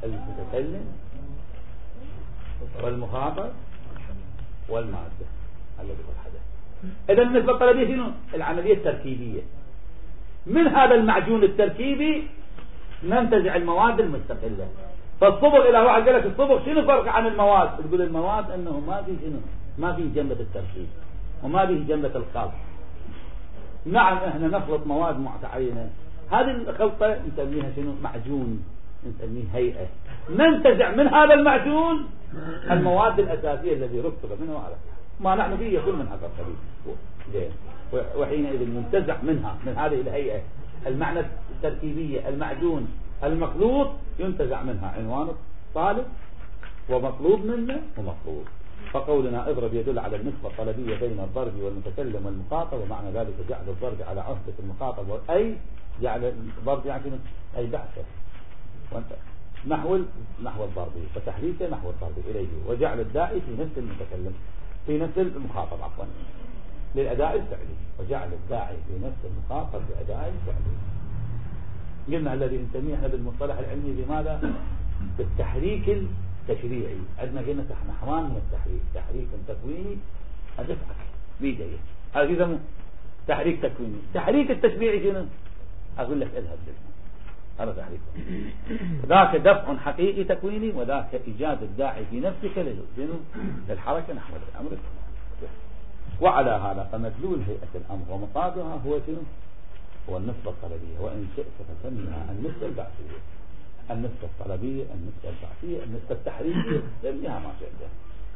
المتكلم والمخاطب والمادة. الذي هو الحدث. إذا النسبة الطلبية شنو؟ العملية التركيبية. من هذا المعجون التركيبي ننتزع المواد المستقلة. فالصبغ إلى واحد قال لك الصبغ شنو فرق عن المواد؟ تقول المواد أنه ما في شنو؟ ما في جنبة التركيب وما في جنبة الخلط. نعم احنا نخلط مواد متعينة، هذه الخلطة نسميها شنو؟ معجون، نسميه هيئة. ننتزع من هذا المعجون المواد الأساسية التي ركب منه على ما نحن فيه يكون من هذا القبيل. زين. وحينئذ ننتزع منها من هذه الهيئة المعنى التركيبية المعجون المخلوط، ينتزع منها عنوان الطالب ومطلوب منه ومفروض. فقولنا اضرب يدل على النسبة الطلبية بين الضرب والمتكلم والمخاطب، ومعنى ذلك جعل الضرب على عهدة المخاطب، أي جعل الضرب يعني أي بعثه نحو الضرب وتحريكه نحو الضرب إليه، وجعل الداعي في نفس المتكلم في نفس المخاطب عفوا للأداء الفعلي، وجعل الداعي في نفس المخاطب للأداء الفعلي. قلنا الذي نسميه احنا بالمصطلح العلمي بماذا؟ بالتحريك التشريعي. عندنا قلنا نحوان من التحريك، تحريك تكويني أدفعك بيديه، هذا يسمى تحريك تكويني. تحريك التشريعي شنو؟ أقول لك اذهب جدا، هذا تحريك. ذاك دفع حقيقي تكويني، وذاك إيجاد الداعي في نفسك للحركة نحو الأمر. وعلى هذا فمدلول هيئة الأمر ومقاضها هو شنو؟ هو النسبة الطلبية، وإن شئت فسميها النسبة البعثية، النسبة الطلبية، النسبة البعثية، النسبة التحريكية، سميها ما شئت.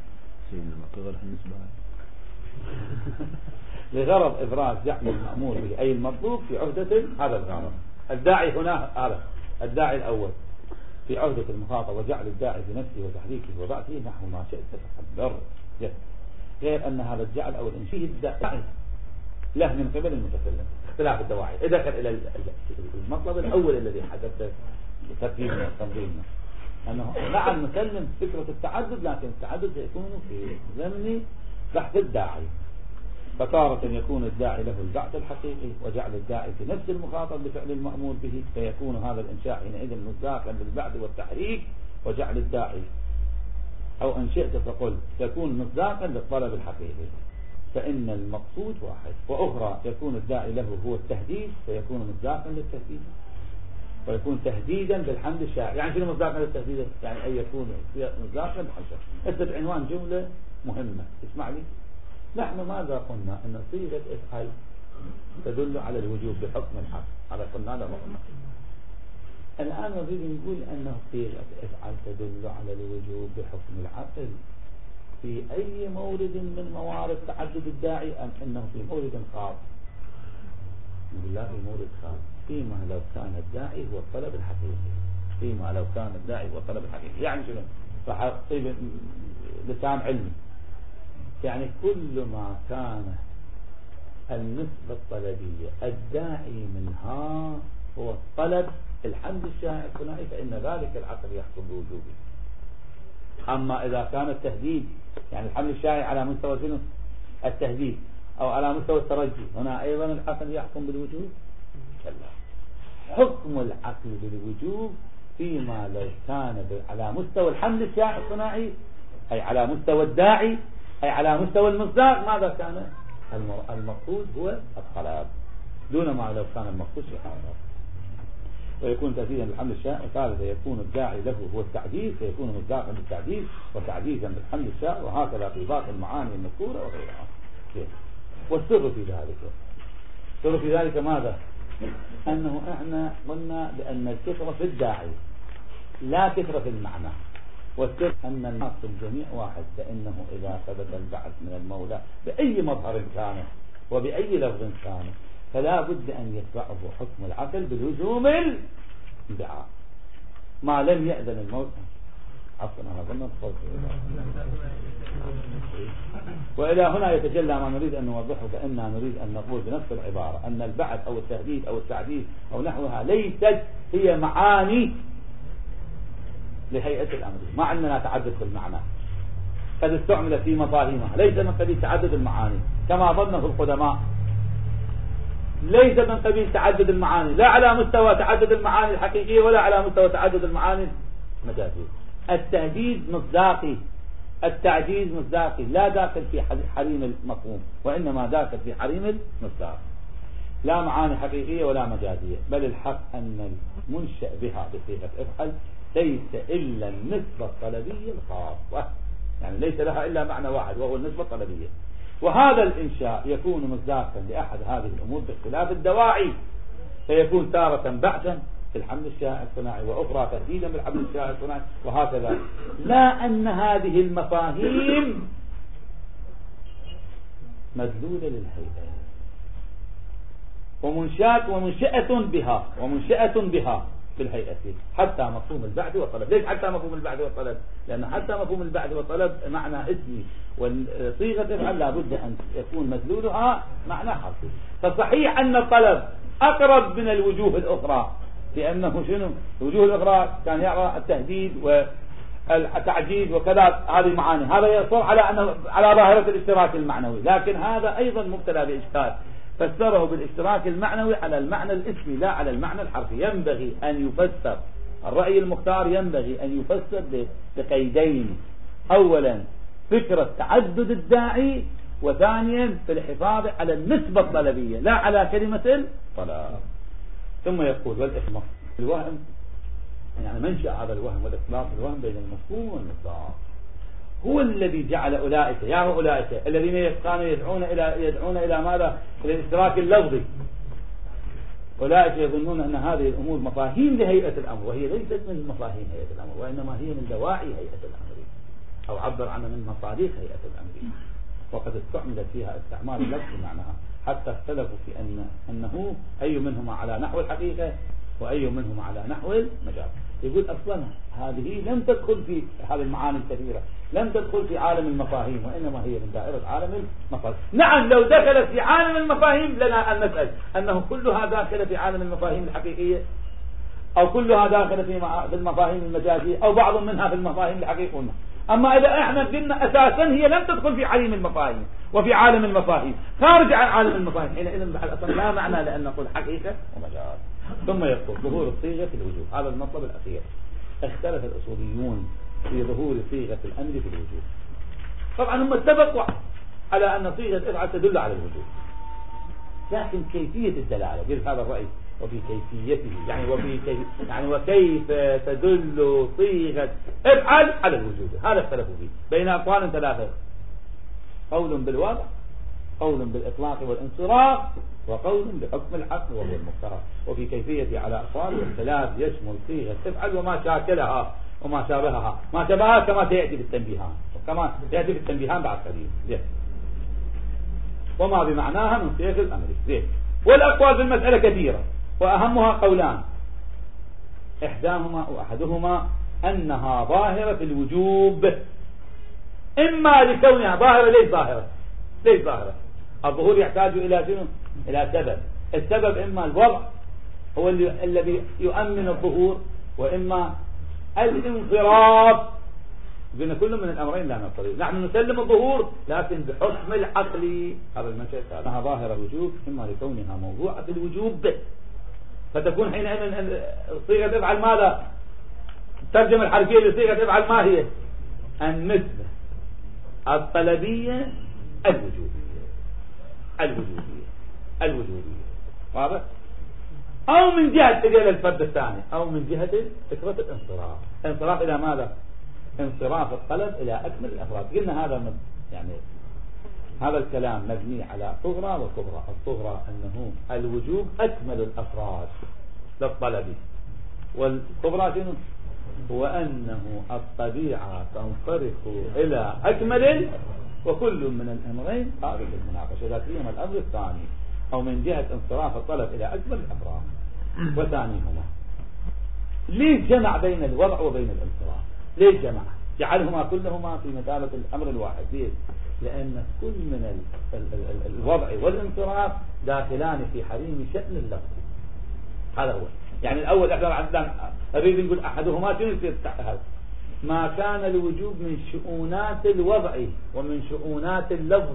لغرض إبراز جعل المأمور به أي المطلوب في عهدة هذا الغرض. الداعي هنا هذا الداعي الأول في عهدة المخاطب، وجعل الداعي في نفسه وتحريكه وبعثه نحو ما شئت تقدر. غير أن هذا الجعل أو الإنشاء الداعي له من قبل المتكلم اختلاف الدواعي. إذا دخل إلى المطلب الأول الذي حدث ترتيبنا وتنظيمنا، أنه نعم نسلم فكرة التعدد، لكن التعدد سيكون في زمن بحث الداعي. فتارة يكون الداعي له البعث الحقيقي، وجعل الداعي في نفس المخاطب بفعل المأمور به، فيكون هذا الإنشاء حينئذ مصداقا للبعث والتحريك وجعل الداعي، أو إن شئت فقل تكون مصداقا للطلب الحقيقي، فإن المقصود واحد. وأخرى يكون الداعي له هو التهديد، فيكون مصداقا للتهديد، ويكون تهديدا بالحمد الشائع. يعني شنو مصداقا للتهديد؟ يعني أن يكون مصداقا بالحمد الشائع. اكتب عنوان جملة مهمة، اسمع لي. نحن ماذا قلنا؟ أن صيغة افعل تدل على الوجوب بحكم الحق، هذا قلنا له. الآن نريد نقول أن صيغة افعل تدل على الوجوب بحكم العقل في أي مورد من موارد تعدد الداعي، أم أنه في مورد خاص؟ نقول لا، في مورد خاص، فيما لو كان الداعي هو الطلب الحقيقي، فيما لو كان الداعي هو الطلب الحقيقي. يعني شنو؟ راح تصيب لسان علمي، يعني كل ما كان النسبة الطلبية الداعي منها هو الطلب الحمد الشائع الثنائي، فإن ذلك العقل يحكم بوجوبه. أما إذا كان التهديد، يعني الحمل الشائع على مستوى شنو؟ التهديد، أو على مستوى الترجي، هنا أيضا العقل يحكم بالوجوب. حكم العقل بالوجوب فيما لو كان على مستوى الحمل الشائع الثنائي، أي على مستوى الداعي، أي على مستوى المصداق، ماذا كان المقصود هو الطلب، دون ما لو كان المقصود شيء آخر. ويكون تأكيدا بالحمل الشائع. ثالثا يكون الداعي له هو التعديل، فيكون مصداقا بالتعديل وتعديزا بالحمل الشائع، وهكذا في باقي المعاني المذكورة وغيرها. والسر في ذلك، السر في ذلك ماذا؟ أنه احنا قلنا بأن الكثرة في الداعي لا كثرة في المعنى، والسر أن الناس الجميع واحد، فإنه إذا ثبت البعث من المولى بأي مظهر كان وبأي لفظ كان، فلا بد أن يتبعه حكم العقل بلزوم الدعاء ما لم يأذن الموت. عفوا أنا ظن وإلى هنا يتجلى ما نريد أن نوضحه، فإننا نريد أن نقول بنفس العبارة أن البعث أو التهديد أو التعديل أو نحوها ليست هي معاني لهيئة الأمر. ما عندنا تعدد في المعنى، قد استعمل في مفاهيمها، ليس من قبيل تعدد المعاني كما ظنه القدماء، ليس من قبيل تعدد المعاني، لا على مستوى تعدد المعاني الحقيقية ولا على مستوى تعدد المعاني المجازية. التهديد مصداقي التعجيز مصداقي لا داخل في حريم المفهوم، وإنما داخل في حريم المصداق، لا معاني حقيقية ولا مجازية، بل الحق أن المنشأ بها بصيغة افعل ليس إلا النسبة الطلبية الخاصة، يعني ليس لها إلا معنى واحد وهو النسبة الطلبية. وهذا الإنشاء يكون مصداقا لأحد هذه الأمور باختلاف الدواعي، فيكون تارة بعثا في الحمل الشائع الصناعي، وأخرى تهديدا بالحمل الشائع الصناعي، وهكذا. لا أن هذه المفاهيم مدلولة للهيئة ومنشأة بها في الهيئة، حتى مفهوم البعث والطلب. ليش حتى مفهوم البعث والطلب؟ لأن حتى مفهوم البعث والطلب معنى اسمي، والصيغة افعل لابد أن يكون مدلولها معنى حرفي. فصحيح أن الطلب أقرب من الوجوه الأخرى، لأنه شنو الوجوه الأخرى كان يرى التهديد والتعجيز وكذا، هذه المعاني، هذا يصور على ظاهرة الاشتراك المعنوي، لكن هذا أيضا مبتلى بإشكال، فسره بالاشتراك المعنوي على المعنى الاسمي لا على المعنى الحرفي. ينبغي أن يفسر الرأي المختار، ينبغي أن يفسر بقيدين: أولا فكرة تعدد الداعي، وثانيا في الحفاظ على النسبة الطلبية لا على كلمة الطلب. ثم يقول والإخلاص الوهم، يعني منشأ هذا الوهم والإخلاص الوهم بين المفهوم والمصداق، هو الذي جعل أولئك الذين كانوا يدعون إلى ماذا؟ إلى الاشتراك اللفظي. أولئك يظنون أن هذه الأمور مفاهيم لهيئة الأمر، وهي ليست من مفاهيم هيئة الأمر، وإنما هي من دواعي هيئة الأمر، أو عبر عنها من مصادر هيئة الأمر، وقد استعملت فيها استعمال اللفظ معناها، حتى اختلفوا في أنه أي منهما على نحو الحقيقة وأي منهما على نحو المجاز. يقول أصلا هذه لم تدخل في هذه المعاني الكثيرة، لم تدخل في عالم المفاهيم، وإنما هي من دائرة عالم المفاهيم. نعم لو دخلت في عالم المفاهيم لنا أن نسأل أنه كلها داخلة في عالم المفاهيم الحقيقية، أو كلها داخلة في المفاهيم المجازية، أو بعض منها في المفاهيم الحقيقية. أما إذا احنا قلنا أساسا هي لم تدخل في عالم المفاهيم وفي عالم المفاهيم، خارج عن عالم المفاهيم، حينئذ أصلا لا معنى لأن نقول حقيقة ومجاز. ثم يقول ظهور الصيغة في الوجوب، هذا المطلب الأخير. اختلف الأصوليون في ظهور صيغة الأمر في الوجوب. طبعا هم اتفقوا على أن صيغة افعل تدل على الوجوب، لكن كيفية الدلالة غير هذا الرأي، وفي كيفيته يعني وكيف تدل صيغة افعل على الوجوب، هذا اختلفوا فيه بين أقوال ثلاثة: قول بالوضع، قول بالإطلاق والانصراف، وقول بحكم الحق وهو المختار. وفي كيفية على أقوال، واختلاف يشمل صيغة افعل وما شاكلها وما شابهها، ما شابهها كما سيأتي في التنبيهان، وكما يأتي في التنبيهان بعد قليل، وما بمعناها من صيغ الأمر. والأقوال في المسألة كثيرة، وأهمها قولان: أحدهما أنها ظاهرة في الوجوب، إما لكونها ظاهرة. ليش ظاهرة؟ الظهور يحتاج إلى شنو؟ إلى سبب. السبب إما الوضع هو الذي يؤمن الظهور، وإما الانصراف. قلنا كل من الأمرين لا نقتضي، نحن نسلم الظهور لكن بحكم العقل. هذا المنشأ الثالث، أنها ظاهرة الوجوب إما لكونها موضوعة الوجوب، فتكون حينئذ صيغة افعل ماذا؟ الترجمة الحرفية لصيغة افعل ما هي؟ النسبة الطلبية الوجودية. واضح؟ أو من جهة إلى الفرد الثاني، أو من جهة فكرة الانصراف. انصراف إلى ماذا؟ انصراف الطلب إلى أكمل الأفراد. قلنا هذا الكلام مبني على صغرى وكبرى. الصغرى أنه الوجوب أكمل الأفراد للطلب، والكبرى شنو؟ هو أنه الطبيعة تنصرف إلى أكمل، وكل من الأمرين خارج المناقشة، لا سيما الأمر الثاني، أو من جهة انصراف الطلب إلى أكمل الأفراد. وثانيهما ليش جمع بين الوضع وبين الانصراف؟ ليش جعلهما كلهما في مثابة الأمر الواحد؟ ليش؟ لأن كل من الوضع والانصراف داخلان في حريم شأن اللفظ. هذا هو يعني الأول أريد نقول أحدهما شنو يصير تحت هذا؟ ما كان الوجوب من شؤونات الوضع ومن شؤونات اللفظ،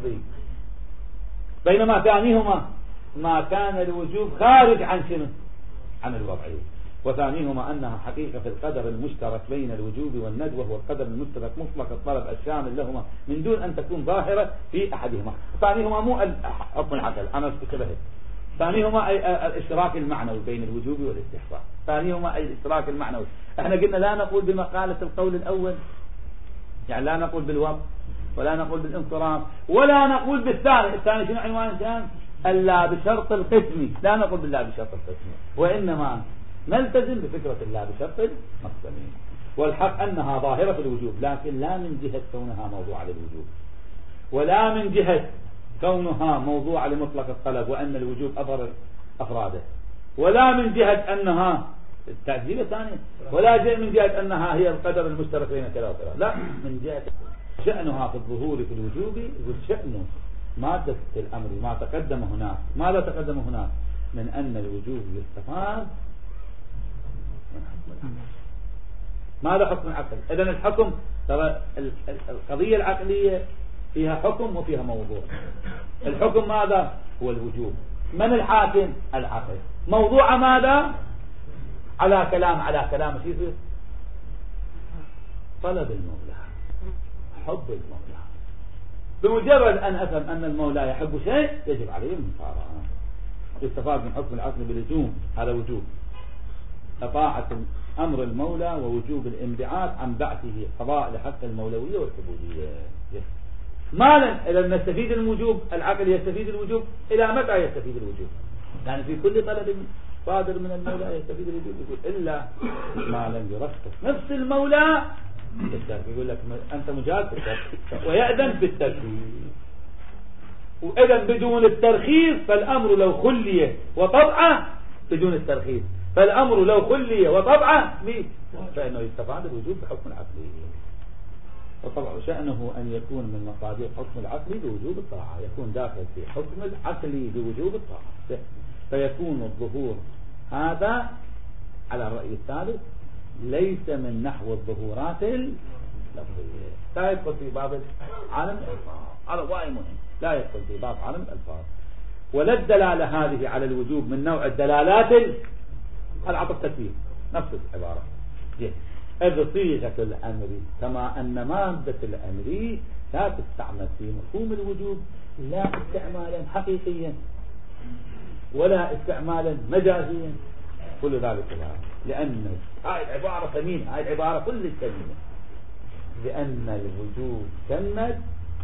بينما ثانيهما ما كان الوجوب خارج عن شنو؟ عن الوضع. وثانيهما أنها حقيقة في القدر المشترك بين الوجوب والند، وهو القدر المشترك مطلق الطلب الشامل لهما من دون أن تكون ظاهرة في أحدهما. ثانيهما مو حكم العقل، أنا اشتبهت. ثانيهما أي الاشتراك المعنوي بين الوجوب والاستحقاق. ثانيهما أي الاشتراك المعنوي. احنا قلنا لا نقول بمقالة القول الأول، يعني لا نقول بالوقت ولا نقول بالانصراف ولا نقول بالثاني. الثاني شنو عنوان كان؟ ألا بشرط القسم. لا نقول بالله بشرط القسم، وإنما نلتزم بفكرة الله بشرط المقسم. والحق أنها ظاهرة الوجوب، لكن لا من جهة كونها موضوعة للوجوب، ولا من جهة كونها موضوعة لمطلق الطلب وأن الوجوب أظهر أفراده، ولا من جهة أنها التعجيل الثاني، ولا من جهة أنها هي القدر المشترك بين كذا وكذا. لا، من جهة شأنها في الظهور في الوجوب والشأن مادة الأمر ما تقدم هناك. ماذا تقدم هناك؟ من أن الوجوب يستفاد من حكم العقل. ماذا حكم العقل؟ إذن الحكم، ترى القضية العقلية فيها حكم وفيها موضوع. الحكم ماذا؟ هو الوجوب. من الحاكم؟ العقل. موضوع ماذا؟ على كلام شيء طلب المولى، حب المولى. بمجرد أن أفهم أن المولى يحب شيء يجب عليه المطاعة. يستفاد من حكم العقل بلزوم، هذا وجوب طاعة أمر المولى ووجوب الانبعاث عن بعثه قضاء لحق المولوية والعبودية. مالا إذا نستفيد الوجوب، العقل يستفيد الوجوب إلى متى يستفيد الوجوب؟ يعني في كل طلب صادر من المولى يستفيد الوجوب. يقول إلا ما لم يرخص نفس المولى بالترك، يقول لك أنت مجاز بالترك ويأذن بالترخيص. وإذا بدون الترخيص فالأمر لو خلي وطبعه بدون الترخيص، فالأمر لو خلي وطبعه فإنه يستفاد الوجوب بحكم العقل. وطبعا شأنه أن يكون من مصادر حكم العقل بوجوب الطاعة، يكون داخل في حكم العقل بوجوب الطاعة، فيكون الظهور هذا على الرأي الثالث ليس من نحو الظهورات اللفظية، لا يدخل في باب عالم الألفاظ. هذا وايد مهم، لا يدخل في باب عالم الألفاظ. ولا الدلالة هذه على الوجوب من نوع الدلالات العطف تكفير، نفس العبارة. إذ صيغة الأمر كما أن مادة الأمر لا تستعمل في مفهوم الوجوب لا استعمالا حقيقيا ولا استعمالا مجازيا، كل ذلك لا، لأن هاي العبارة ثمينة، هاي العبارة كل ثمينة، لأن الوجوب تمت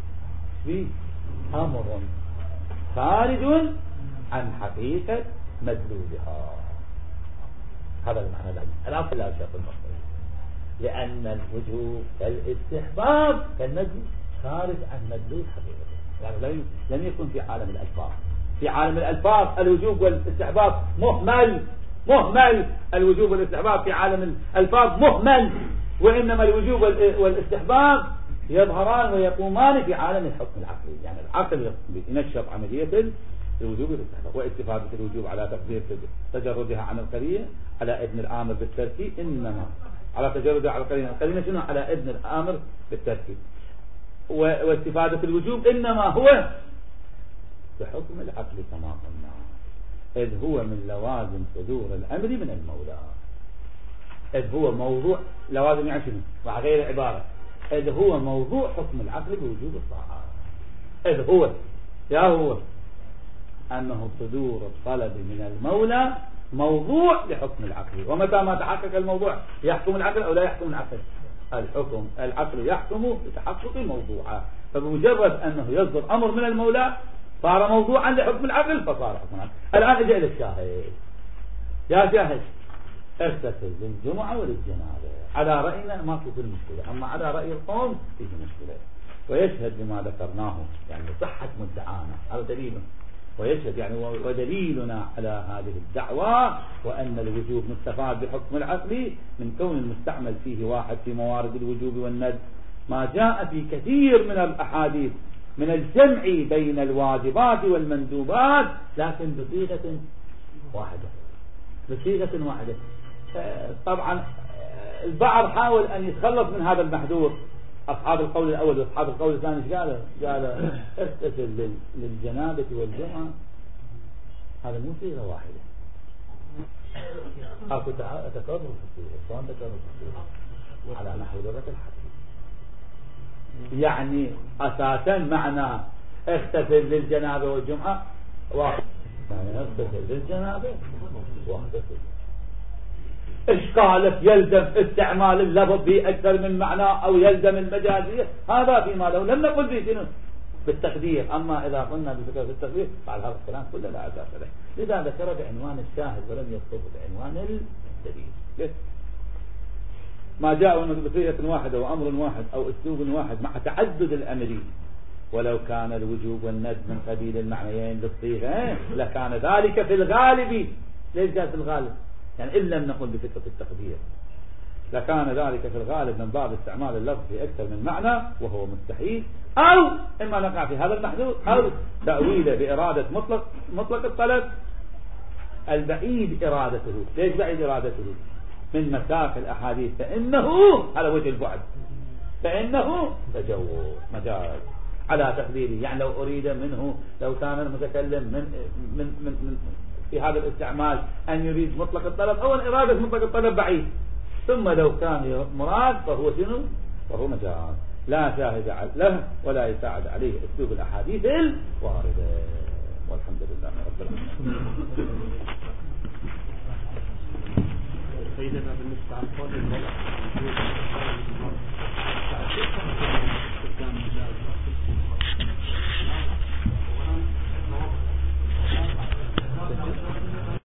بأمر خارج عن حقيقة مدلولها. هذا المعنى ذلك الأصل لا شرط المصدر، لأن الوجوب كالاستحباب كالنزل خارج عن مدلول حقيقته، يعني لم يكن في عالم الألفاظ. في عالم الألفاظ الوجوب والاستحباب مهمل، الوجوب والاستحباب في عالم الألفاظ مهمل، وإنما الوجوب والاستحباب يظهران ويقومان في عالم الحكم العقلي. يعني العقل ينشط عملية الوجوب والاستحباب، واستفادة الوجوب على تقدير تجردها عن القرية على ابن الآمر بالتركيب، إنما على تجردها على القرينة شنو؟ على ابن الآمر بالتركيب. واستفادة الوجوب إنما هو بحكم العقل كما قلنا، إذ هو من لوازم صدور الأمر من المولى، إذ هو موضوع لوازم يعني شنو؟ مع غير عبارة، إذ هو موضوع حكم العقل بوجوب الطاعة، إذ هو أنه صدور الطلب من المولى موضوع لحكم العقل. ومتى ما تحقق الموضوع يحكم العقل أو لا يحكم العقل؟ العقل يحكم بتحقق موضوعه، فبمجرد أنه يصدر أمر من المولى صار موضوعا لحكم العقل فصار حكم العقل. الآن اجي إلى الشاهد، يا شاهد اغتسل للجمعة وللجنابة، على رأينا ما في المشكلة، أما على رأي القوم فيه مشكلة. ويشهد بما ذكرناه يعني صحة مدعانا، هذا دليل، ويشهد يعني ودليلنا على هذه الدعوة وأن الوجوب مستفاد بحكم العقل من كون المستعمل فيه واحد في موارد الوجوب والند ما جاء في كثير من الأحاديث من الجمع بين الواجبات والمندوبات، لكن بصيغة واحدة. طبعا البعض حاول أن يتخلص من هذا المحذور، أصحاب القول الأول وأصحاب القول الثاني قال اغتسل للجنابة والجمعة، هذا مو صيغة واحدة، اكو تكرر في الصورة. شلون تكرر في الصورة؟ على نحو لغة الحديث. يعني اساسا معنى اغتسل للجنابة والجمعة واحد، يعني اغتسل للجنابة واغتسل. اشكالك يلزم استعمال اللفظ به اكثر من معنى او يلزم المجازية، هذا فيما لو لم نقل به شنو بالتقدير. اما اذا قلنا بذكر بالتقدير بعد هذا الكلام كله لا اساس له. لذا ذكر بعنوان الشاهد ولم يذكره بعنوان الدليل. ما جاء بصيغة واحدة وامر واحد او اسلوب واحد مع تعدد الامرين، ولو كان الوجوب والند من قبيل المعنيين للصيغة لكان ذلك في الغالب. ليش جاء في الغالب؟ يعني إن لم نقل بفكرة التقدير لكان ذلك في الغالب من باب استعمال اللفظ في أكثر من معنى وهو مستحيل، أو إما نقع في هذا المحذور أو تأويله بإرادة مطلق الطلب البعيد إرادته. ليش بعيد إرادته؟ من مساق الأحاديث، فإنه على وجه البعد، فإنه تجوز مجاز على تقديره. يعني لو أريد منه، لو كان المتكلم من في هذا الاستعمال أن يريد مطلق الطلب أو إرادة مطلق الطلب بعيد، ثم لو كان مراد فهو شنو؟ فهو مجاز لا شاهد له ولا يساعد عليه أسلوب الأحاديث الواردة. والحمد لله رب العالمين. سيدنا بالنسبة للقول